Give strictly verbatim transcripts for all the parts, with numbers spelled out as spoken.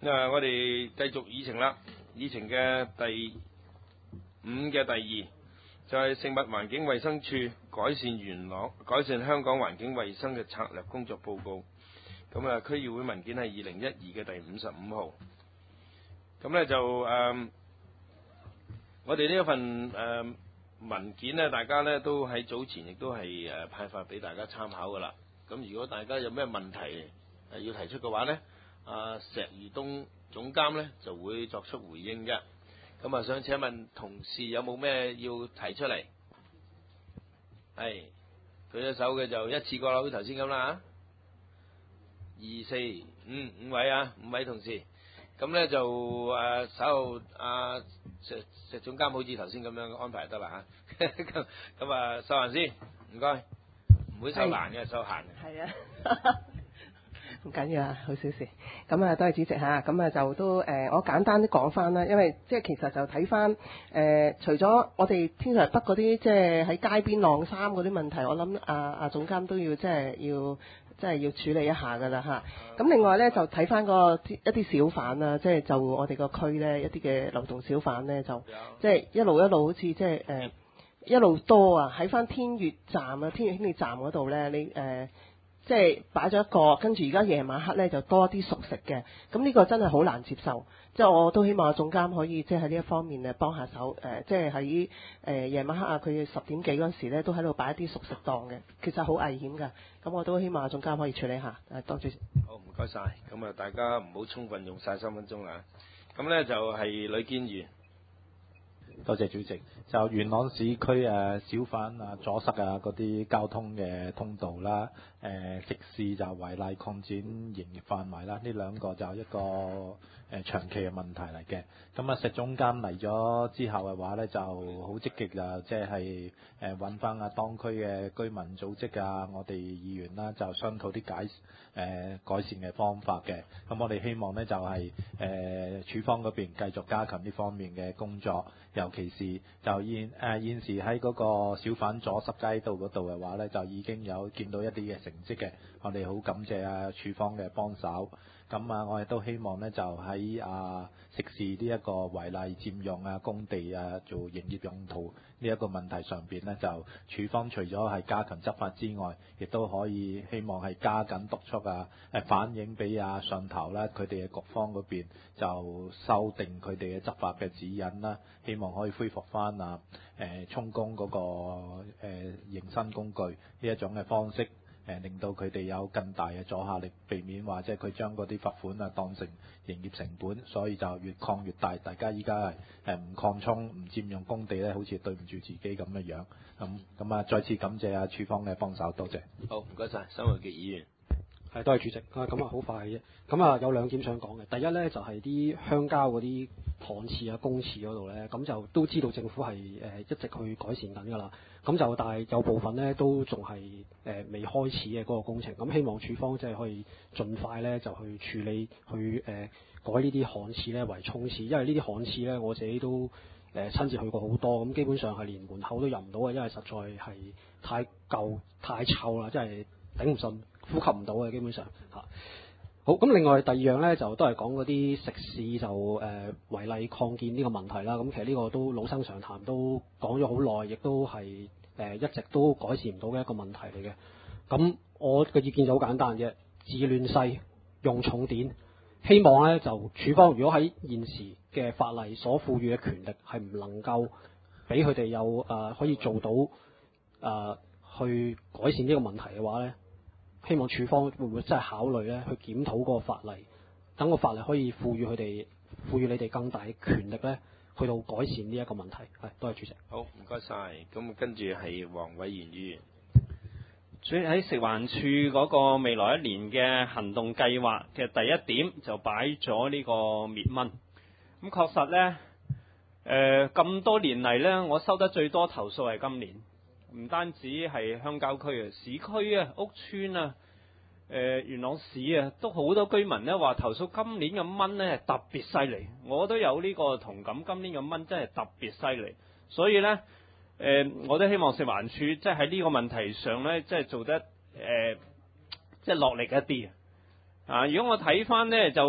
誒，我哋繼續議程啦。議程嘅第五嘅第二就係、是、食物環境衛生署改善元朗、改善香港環境衛生嘅策略工作報告。咁啊，區議會文件係二零一二嘅第五十五號。咁咧就誒、呃，我哋呢一份誒、呃、文件呢，大家呢都喺早前亦都係誒派發俾大家參考噶啦。咁如果大家有咩問題誒要提出嘅話呢，阿石裕東總監呢就會作出回應嘅。咁啊，想請問同事有冇咩要提出嚟？係舉咗手嘅就一次過啦，好似頭先咁啦。二四五五位啊，五位同事。咁呢就誒稍後阿石石總監好似頭先咁樣安排得啦嚇。咁咁啊，收閒先，唔該。唔會收閒嘅，收閒嘅。 係啊。唔緊要啊，好小事。咁啊，多謝主席嚇。咁啊，就都誒、呃，我簡單啲講翻啦。因為即係其實就睇翻誒，除咗我哋天水圍北嗰啲即係喺街邊晾衫嗰啲問題，我諗阿阿總監都要即係要即係要處理一下㗎啦嚇。咁另外咧就睇翻個一啲小販啊，即係就我哋個區咧一啲嘅流動小販咧就即係一路一路好似即係誒一路多啊，喺翻天悦站啊，天悦興利站嗰度咧你誒。呃即係擺咗一個，跟住而家夜晚黑咧就多啲熟食嘅，咁呢個真係好難接受。即係我都希望總監可以即係喺呢一方面誒幫下手，誒、呃、即係喺誒夜晚黑啊，佢十點幾嗰陣時咧都喺度擺一啲熟食檔嘅，其實好危險㗎。咁我都希望總監可以處理下。誒，多謝。 好，唔該晒。咁啊，大家唔好充分用晒三分鐘啊。咁咧就係呂建瑜。 多謝主席。就元朗市區誒小販啊阻塞啊嗰啲交通嘅通道啦，誒食肆就違例擴展營業範圍啦，呢兩個就一個誒長期嘅問題嚟嘅。咁啊石總監嚟咗之後嘅話咧，就好積極啊，即係誒揾翻啊當區嘅居民組織啊，我哋議員啦就商討啲解誒、呃、改善嘅方法嘅。咁我哋希望咧就係誒署方嗰邊繼續加強呢方面嘅工作，尤其是就現誒、呃、現時喺嗰個小販阻塞街道嗰度嘅話咧，就已經有見到一啲嘅成績嘅，我哋好感謝啊署方嘅幫手。咁啊，我亦都希望咧就喺啊食肆呢一個違例佔用啊工地啊做營業用途呢一個問題上邊咧，就署方除咗係加強執法之外，亦都可以希望係加緊督促啊誒反映俾啊上頭啦，佢哋嘅局方嗰邊就修訂佢哋嘅執法嘅指引啦，希望可以恢復翻啊誒充公嗰個誒迎新工具呢一種嘅方式。誒令到佢哋有更大嘅阻嚇力，避免話即係佢將嗰啲罰款啊當成營業成本，所以就越擴越大。大家依家係誒唔擴充、唔佔用工地咧，好似對唔住自己咁嘅樣。咁咁啊，再次感謝啊署方嘅幫手，多謝。 好，唔該晒，新鴻基議員。 係，多謝主席。啊，咁啊好快嘅啫。咁啊有兩點想講嘅。第一咧就係、是、啲鄉郊嗰啲巷廁啊、公廁嗰度咧，咁就都知道政府係誒、呃、一直去改善緊㗎啦。咁就但係有部分咧都仲係誒未開始嘅嗰個工程。咁希望署方即係可以盡快咧就去處理，去誒、呃、改呢啲巷廁咧為沖廁，因為呢啲巷廁咧我自己都誒、呃、親自去過好多，咁基本上係連門口都入唔到嘅，因為實在係太舊太臭啦，真係頂唔順。呼吸唔到嘅基本上嚇。好，咁另外第二樣咧就都係講嗰啲食肆就誒、呃、違例擴建呢個問題啦。咁其實呢個都老生常談，都講咗好耐，亦都係誒、呃、一直都改善唔到嘅一個問題嚟嘅。咁我嘅意見就好簡單啫，治亂世用重典，希望咧就署方如果喺現時嘅法例所賦予嘅權力係唔能夠俾佢哋有誒、呃、可以做到誒、呃、去改善呢個問題嘅話咧。希望署方會唔會真係考慮咧，去檢討嗰個法例，等個法例可以賦予佢哋，賦予你哋更大嘅權力咧，去到改善呢一個問題。係，多謝主席。 好，唔該晒。咁跟住係黃偉賢議員。 主要喺食環署嗰個未來一年嘅行動計劃嘅第一點就擺咗呢個滅蚊。咁確實呢，誒、呃、咁多年嚟呢，我收得最多投訴係今年。唔單止係鄉郊區啊，市區啊、屋邨啊、誒、呃、元朗市啊，都好多居民咧話投訴今年嘅蚊咧係特別犀利。我都有呢個同感，今年嘅蚊真係特別犀利。所以咧，誒、呃、我都希望食環署即係喺呢個問題上咧，即係做得誒即係落力一啲啊！如果我睇翻咧就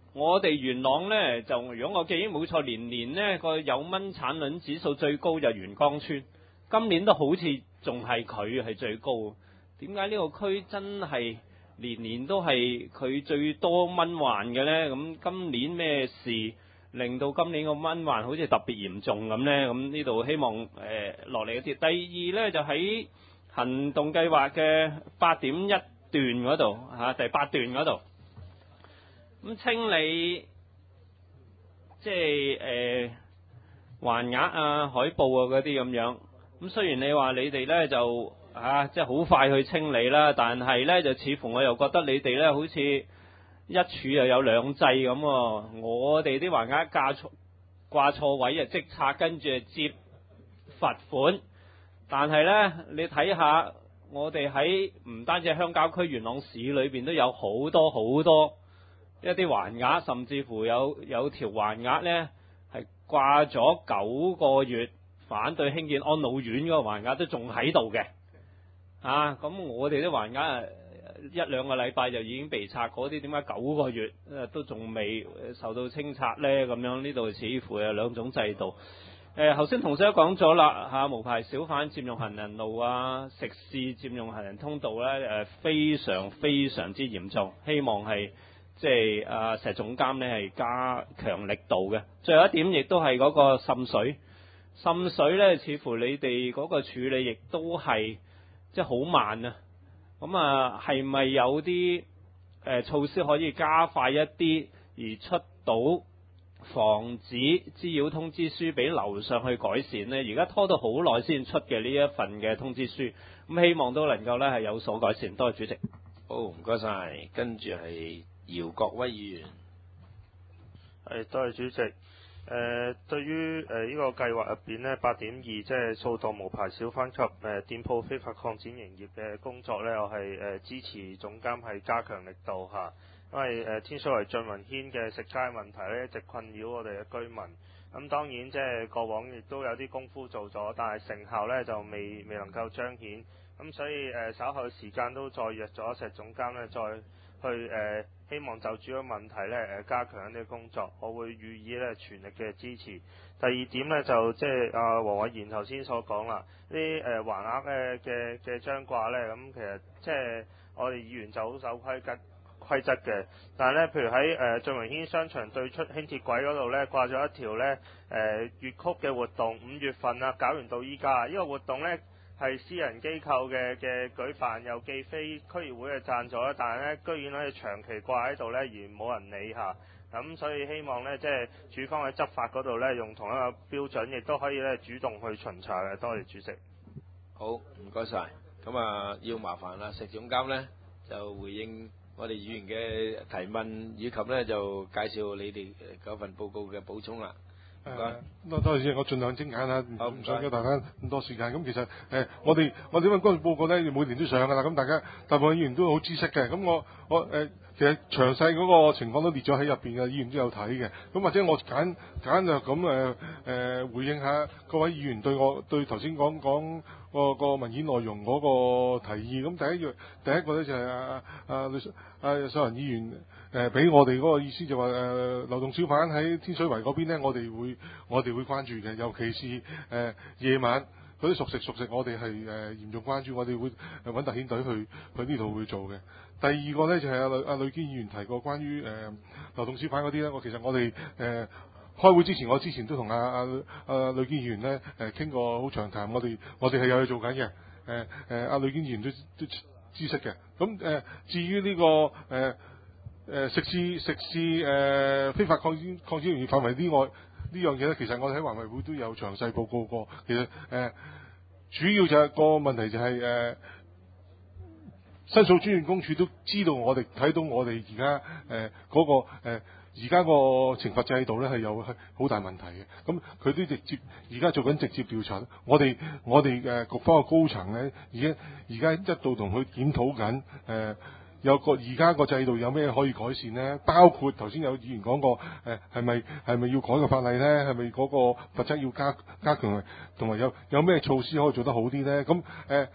我哋元朗呢，就如果我記憶冇錯，年年呢個有蚊產卵指數最高就元江村，今年都好似仲係佢係最高。點解呢個區真係年年都係佢最多蚊患嘅呢？咁今年咩事令到今年個蚊患好似特別嚴重咁呢？咁呢度希望誒落嚟一啲。第二呢，就喺行動計劃嘅八點一段嗰度嚇，第八段嗰度。咁清理即係誒橫額啊、海報啊嗰啲咁樣。咁雖然你話你哋咧就啊即係好快去清理啦，但係咧就似乎我又覺得你哋咧好似一處又有兩制咁喎。我哋啲橫額掛錯掛錯位啊，即拆跟住接罰款。但係咧你睇下，我哋喺唔單止係鄉郊區元朗市裏邊都有好多好多。一啲橫額，甚至乎有有條橫額呢係掛咗九個月，反對興建安老院嗰個橫額都仲喺度嘅。啊，咁我哋啲橫額一兩個禮拜就已經被拆，嗰啲點解九個月都仲未受到清拆呢？咁樣呢度似乎有兩種制度。誒頭先同事都講咗啦嚇，無牌小販佔用行人路啊，食肆佔用行人通道呢，誒非常非常之嚴重，希望係。即係啊，石總監呢係加強力度嘅。最後一點亦都係嗰個滲水，滲水呢似乎你哋嗰個處理亦都係即係好慢啊。咁啊，係咪有啲誒、呃、措施可以加快一啲，而出到防止滋擾通知書俾樓上去改善呢？而家拖到好耐先出嘅呢一份嘅通知書，咁希望都能夠呢係有所改善。多謝主席。 好，唔該晒。跟住係姚國威議員。 係，多謝主席。誒、呃，對於誒呢個計劃入邊呢，八點二即係掃蕩無牌小販及誒、呃、店鋪非法擴展營業嘅工作呢，我係誒、呃、支持總監係加強力度嚇，因為誒、呃、天水圍俊雲軒嘅食街問題呢，一直困擾我哋嘅居民。咁當然即係過往亦都有啲功夫做咗，但係成效呢就未未能夠彰顯。咁所以誒、呃、稍後時間都再約咗石總監呢，再去誒、呃、希望就住個問題呢誒、呃、加強一啲工作，我會予以呢全力嘅支持。第二點呢，就即係阿黃偉賢頭先所講啦，啲誒橫額嘅嘅嘅張掛呢，咁其實即係我哋議員就好守規則規則嘅，但係呢，譬如喺誒俊榮軒商場對出輕鐵軌嗰度呢，掛咗一條呢誒粵曲嘅活動，五月份啊搞完到依家，呢、這個活動呢，係私人機構嘅嘅舉辦，又既非區議會嘅贊助，但係呢，居然可以長期掛喺度呢，而冇人理下。咁所以希望呢，即係署方喺執法嗰度呢，用同一個標準，亦都可以呢主動去巡查嘅。多謝主席。 好，唔該晒。咁啊，要麻煩啦，石總監呢，就回應我哋議員嘅提問，以及呢就介紹你哋嗰份報告嘅補充啦。 誒，多多謝，我盡量精簡啦，唔想俾大家咁多時間。咁其實誒、呃，我哋我哋份工報告咧，每年都上噶啦。咁大家大部分議員都好知識嘅。咁我我誒、呃，其實詳細嗰個情況都列咗喺入邊嘅，議員都有睇嘅。咁或者我簡簡就咁誒誒回應下各位議員對我對頭先講講個個文件內容嗰個提議。咁第一樣第一個咧就係阿阿律阿秀仁議員。誒俾、呃、我哋嗰個意思就話誒、呃、流動小販喺天水圍嗰邊呢，我哋會我哋會關注嘅，尤其是誒、呃、夜晚嗰啲熟食熟食，我哋係誒嚴重關注，我哋會揾特遣隊去去呢度去做嘅。第二個呢，就係阿呂阿呂堅議員提過關於誒、呃、流動小販嗰啲呢，我其實我哋誒、呃、開會之前，我之前都同阿阿阿呂堅議員呢誒傾過好長談，我哋我哋係有去做緊嘅。誒誒阿呂堅議員都都知識嘅。咁誒、呃、至於呢、這個誒。呃誒、呃、食肆食肆誒、呃、非法擴展擴展營業範圍之外呢樣嘢咧，其實我哋喺環衞會都有詳細報告過。其實誒、呃、主要就係、是、個問題就係、是、誒、呃、申訴專員公署都知道我哋睇到我哋而家誒嗰個誒而家個懲罰制度咧係有好大問題嘅。咁佢都直接而家做緊直接調查。我哋我哋誒局方嘅高層咧，而家而家一度同佢檢討緊誒。呃有個而家個制度有咩可以改善呢？包括頭先有議員講過，誒係咪係咪要改個法例呢？係咪嗰個罰則要加加強？同埋有有咩措施可以做得好啲呢？咁誒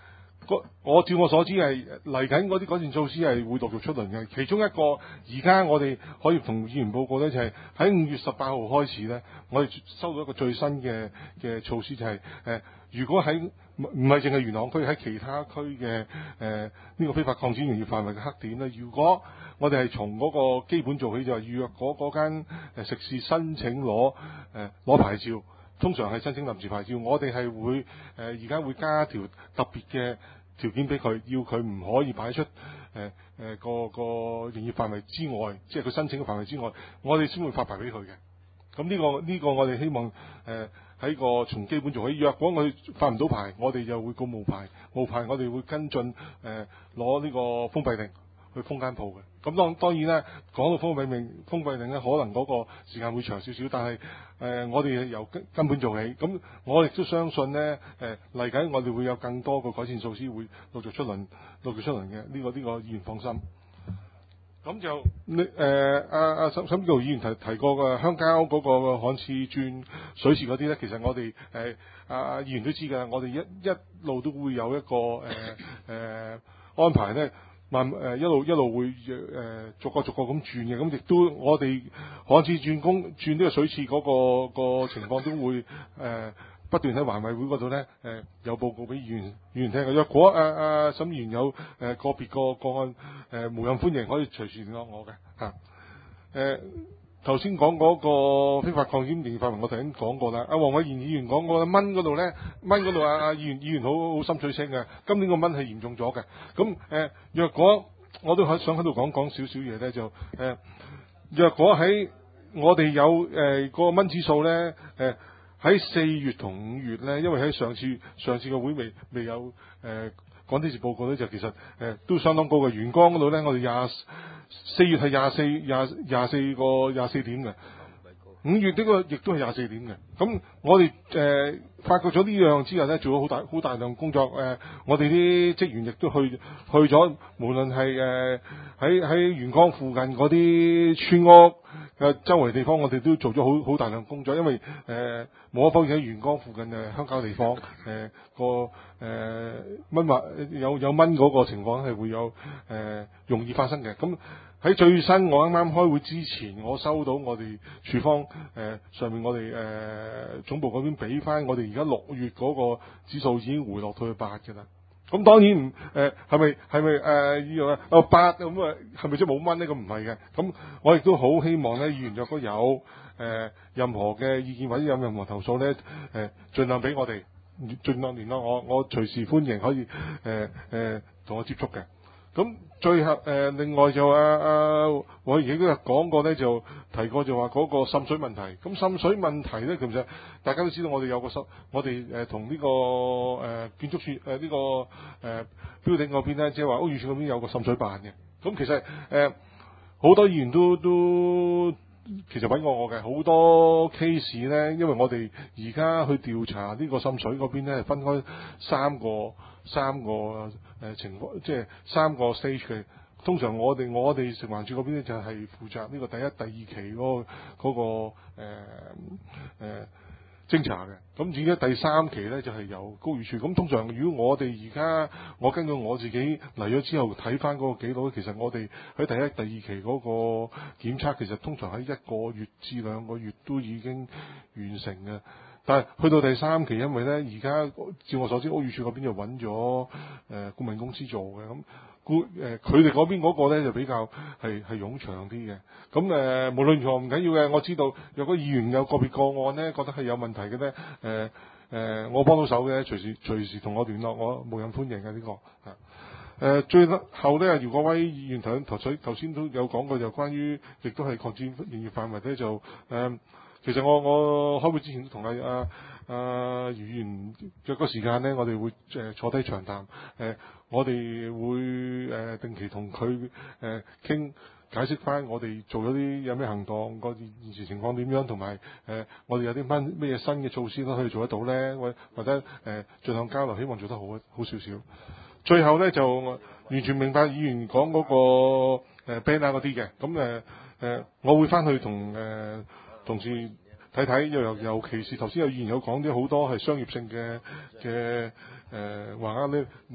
我照我所知係嚟緊嗰啲改善措施係會陸續出輪嘅。其中一個而家我哋可以同議員報告呢，就係喺五月十八號開始呢，我哋收到一個最新嘅嘅措施，就係、是、誒、呃，如果喺唔唔係淨係元朗區，喺其他區嘅誒呢個非法擴展營業範圍嘅黑點呢，如果我哋係從嗰個基本做起，就係預約嗰嗰間誒食肆申請攞誒攞牌照。通常係申請臨時牌照，我哋係會誒而家會加一條特別嘅條件俾佢，要佢唔可以擺出誒誒、呃呃、個個營業範圍之外，即係佢申請嘅範圍之外，我哋先會發牌俾佢嘅。咁呢、這個呢、這個我哋希望誒喺、呃、個從基本做起。若果我哋發唔到牌，我哋就會告無牌，無牌我哋會跟進誒攞呢個封閉令去封間鋪嘅。咁當當然啦，講到封閉令，封閉令咧，可能嗰個時間會長少少，但係誒、呃、我哋由根根本做起。咁我亦都相信咧，誒嚟緊我哋會有更多嘅改善措施會陸續出輪，陸續出輪嘅。呢、這個呢、這個議員放心。咁就你誒阿阿沈沈耀議員提提過嘅鄉郊嗰個旱廁轉水池嗰啲咧，其實我哋誒阿阿議員都知㗎，我哋一一路都會有一個誒誒、呃呃、安排咧。慢誒一路一路會誒、呃、逐個逐個咁轉嘅，咁亦都我哋旱廁轉工轉呢個水廁嗰、嗰個、嗰個情況都會誒、呃、不斷喺環委會嗰度咧誒有報告俾議員議員聽嘅。若果阿阿沈議員有誒、呃、個別個個案誒、呃、無任歡迎，可以隨時聯絡我嘅嚇誒。頭先講嗰個非法擴展營業範圍，我頭先講過啦。阿黃偉賢議員講過蚊嗰度咧，蚊嗰度啊啊議員議員好好心水清嘅。今年個蚊係嚴重咗嘅。咁誒、呃，若果我都想喺度講講少少嘢咧，就誒、呃，若果喺我哋有誒、呃嗰個蚊指數咧，誒喺四月同五月咧，因為喺上次上次個會未未有誒。呃講啲時報告咧，就其實誒、呃、都相當高嘅。元江嗰度咧，我哋廿四月係廿四廿廿四個廿四點嘅，五月呢個亦都係廿四點嘅。咁我哋誒、呃、發覺咗呢樣之後咧，做咗好大好大量工作。誒、呃，我哋啲職員亦都去去咗，無論係誒喺喺元江附近嗰啲村屋嘅周圍地方，我哋都做咗好好大量工作。因為誒冇可否認喺元江附近誒鄉郊地方誒、呃、個誒、呃、蚊或有有蚊嗰個情況係會有誒、呃、容易發生嘅。咁喺最新我啱啱開會之前，我收到我哋處方誒、呃、上面我哋誒、呃、總部嗰邊俾翻我哋而家六月嗰個指數已經回落到去八嘅啦。咁當然唔誒係咪係咪誒呢樣啊？哦八咁啊，係咪即係冇蚊呢？咁唔係嘅。咁我亦都好希望咧，議員若果有誒、呃、任何嘅意見或者有任何投訴咧，誒、呃、盡量俾我哋，盡量聯絡我，我隨時歡迎可以誒誒同我接觸嘅。咁最後誒、呃、另外就啊啊，我亦都講過咧，就提過就話嗰個滲水問題。咁滲水問題咧，其實大家都知道，我哋有個滲，我哋誒同呢個誒、呃、建築署誒呢個誒、呃、標頂嗰邊咧，即係話屋宇署嗰邊有個滲水辦嘅。咁其實誒好、呃、多議員都都其實揾過我嘅，好多 case 咧，因為我哋而家去調查呢個滲水嗰邊咧，係分開三個三個誒、呃、情況，即係三個 stage 嘅。通常我哋我哋食環署嗰邊咧就係負責呢個第一、第二期嗰、嗰個嗰、嗰個誒誒偵查嘅。咁至於第三期咧就係、係、由高宇署。咁通常如果我哋而家我根據我自己嚟咗之後睇翻嗰個記錄，其實我哋喺第一、第二期嗰個檢測，其實通常喺一個月至兩個月都已經完成嘅。但係去到第三期，因為咧而家照我所知，屋宇署嗰邊就揾咗誒顧問公司做嘅。咁顧誒佢哋嗰邊嗰個咧就比較係係冗長啲嘅。咁誒、呃、無論如何唔緊要嘅，我知道若果議員有個別個案咧覺得係有問題嘅咧，誒、呃、誒、呃、我幫到手嘅，隨時隨時同我聯絡，我無任歡迎嘅呢個啊。誒、呃、最後咧，姚國威議員頭頭水頭先都有講過，就關於亦都係擴展營業範圍咧，就誒。呃其實我我開會之前都同阿阿阿余議員約個時間咧，我哋會誒、呃、坐低長談。誒、呃，我哋會誒、呃、定期同佢誒傾解釋翻我哋做咗啲有咩行動，個現時情況點樣，同埋誒我哋有啲乜咩新嘅措施都可以做得到咧，或或者誒盡量交流，希望做得好好少少。最後咧就完全明白議員講嗰、那個誒 banner 嗰啲嘅，咁誒誒我會翻去同誒。呃同時睇睇，又尤其是頭先有議員有講啲好多係商業性嘅嘅誒話咧，冇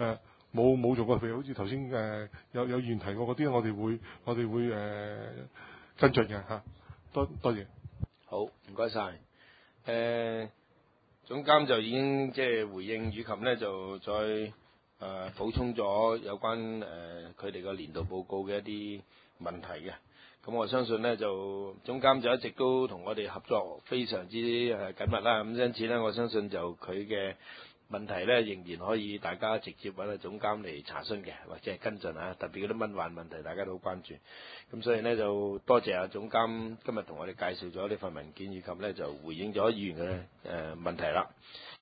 誒冇冇做過，譬如好似頭先誒有有議員提過嗰啲，我哋會我哋會誒、呃、跟進嘅嚇。多多謝。 好，唔該晒。誒、呃、總監就已經即係回應，以及咧就再誒、呃、補充咗有關誒佢哋個年度報告嘅一啲問題嘅。咁我相信咧就總監就一直都同我哋合作非常之誒緊密啦。咁因此咧，我相信就佢嘅問題咧仍然可以大家直接揾阿總監嚟查詢嘅，或者係跟進啊。特別嗰啲蚊患問題，大家都好關注。咁所以呢，就多謝阿總監今日同我哋介紹咗呢份文件，以及咧就回應咗議員嘅誒問題啦。